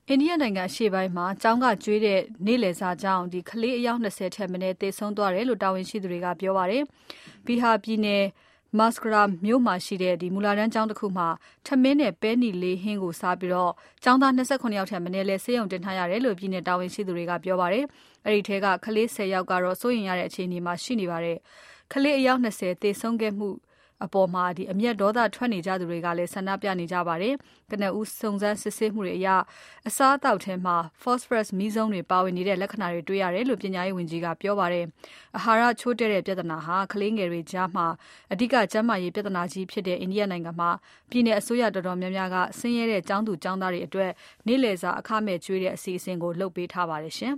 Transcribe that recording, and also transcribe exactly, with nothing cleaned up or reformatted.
အိန္ဒိယနိုင်ငံအရှေ့ပိုင်းမှာကျောင်းကကျွေးတဲ့နေ့လည်စာကြောင့်ကလေးအယောက်၂၀ထက်မနည်းသေဆုံးသွားတယ်လို့တာဝန်ရှိသူတွေကပြောပါတယ်။ Bihar ပြည်နယ် Muzgra မြို့မှာရှိတဲ့မူလတန်းကျောင်းတခုမှာထမင်းနဲ့ပဲနီလေးဟင်းကိုစားပြီးကျောင်းသား၂၇ယောက်ထက်မနည်းလည်းဆေးရုံတင်ထားရတယ်လို့ပြည်နယ်တာဝန်ရှိသူတွေကပြောပါတယ်။ အဲဒီထဲကကလေး၁၀ယောက်ကတော့စိုးရိမ်ရတဲ့အခြေအနေမှာရှိနေပါတယ်။ ကလေးအယောက်၂၀သေဆုံးခဲ့မှုအပေါ်မှာအမျက်ဒေါသထွက်နေကြသူတွေကလည်းဆန္ဒပြနေကြပါတယ်။ ကနဦးစုံစမ်းစစ်ဆေးမှုတွေအရအစားအသောက်ထဲမှာ Phosphorus မီးစုန်းတွေပါဝင်နေတဲ့လက္ခဏာတွေတွေ့ရတယ်လို့ပညာရေးဝန်ကြီးကပြောပါတယ်။ အာဟာရချို့တဲ့တဲ့ပြဿနာဟာကလေးငယ်တွေကြားမှာအဓိကကျန်းမာရေးပြဿနာကြီးဖြစ်တဲ့အိန္ဒိယနိုင်ငံမှာပြည်နယ်အစိုးရတော်တော်များများကဆင်းရဲတဲ့ကျောင်းသူကျောင်းသားတွေအတွက်နေ့လည်စာအခမဲ့ကျွေးတဲ့အစီအစဉ်ကိုလုပ်ပေးထားပါတယ်ရှင်